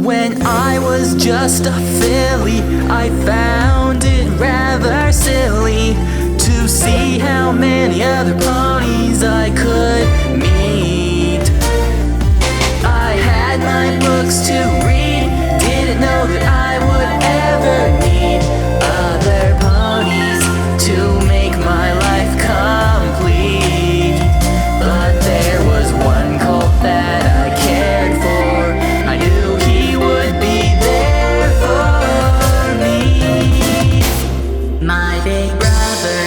When I was just a filly, I found it rather silly to see how many other ponies I could meet. I had my books to read, didn't know that I would ever need other ponies to make my life complete. But there was one colt that I cared for. I knew he would be there for me. My big brother.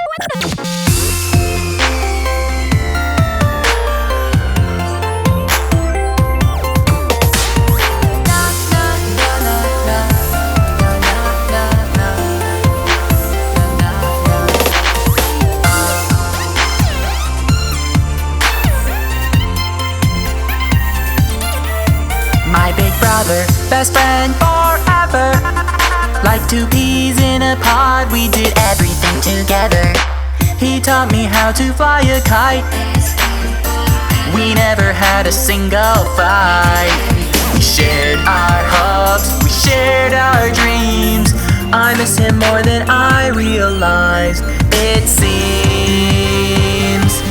My big brother, best friend forever. Like two peas in a pod, we did everything together. He taught me how to fly a kite. We never had a single fight. We shared our hopes, we shared our dreams. I miss him more than I realized, it seems.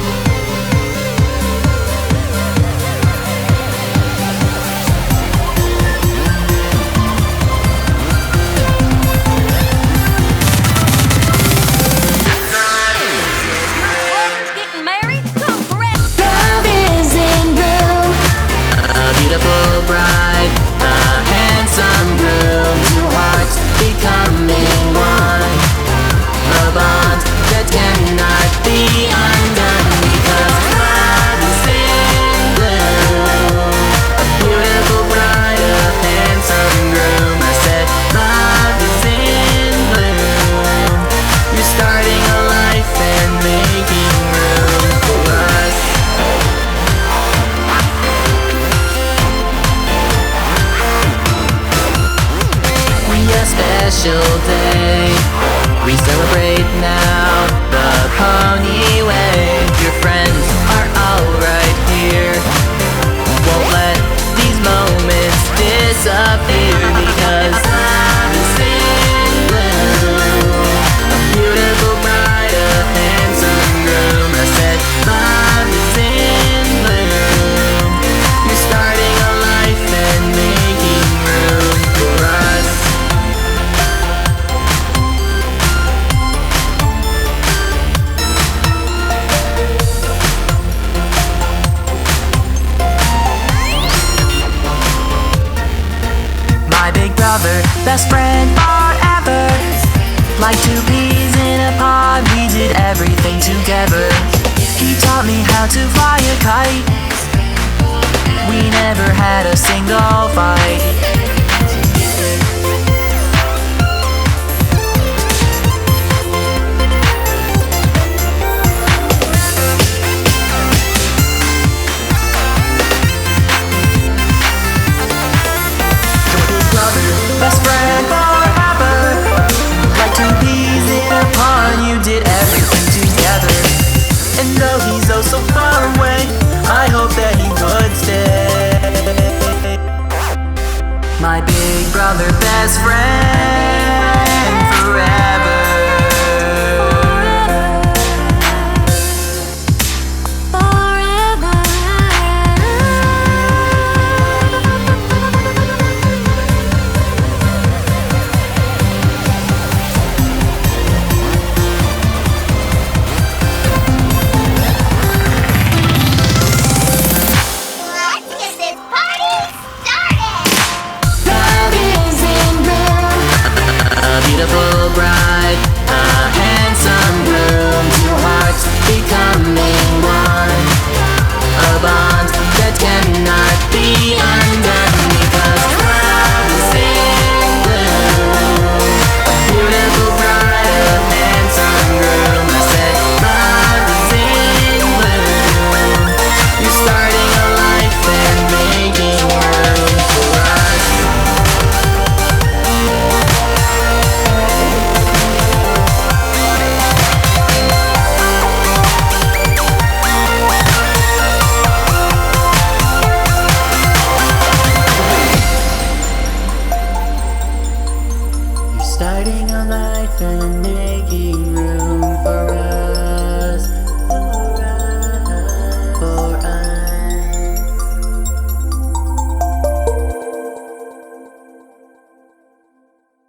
Beautiful bride, a handsome groom, two hearts becoming one, a bond that cannot be undone because love is in bloom. A beautiful bride, a handsome groom. I said love is in bloom. You're starting a life and making room for us. A special day, we celebrate now the pony way. Your friends are all right here, won't let these moments disappear because love is in bloom. A beautiful bride, a handsome groom. I said love is in bloom. You're starting a life and making room for us. My big brother, best friend forever. Like two peas in a pod, we did everything together. He taught me how to fly a kite. We never had a single fight. Best friend forever. Like two peas in a pond, you did everything together. And though he's oh so far away, I hope that he would stay. My big brother, best friend forever. Beautiful bride, a handsome groom, two hearts becoming one, a bond that cannot be undone because love is in bloom. A beautiful bride, a handsome groom. I said love is in bloom. You're starting a life and making room for us. Starting a life and making room for us.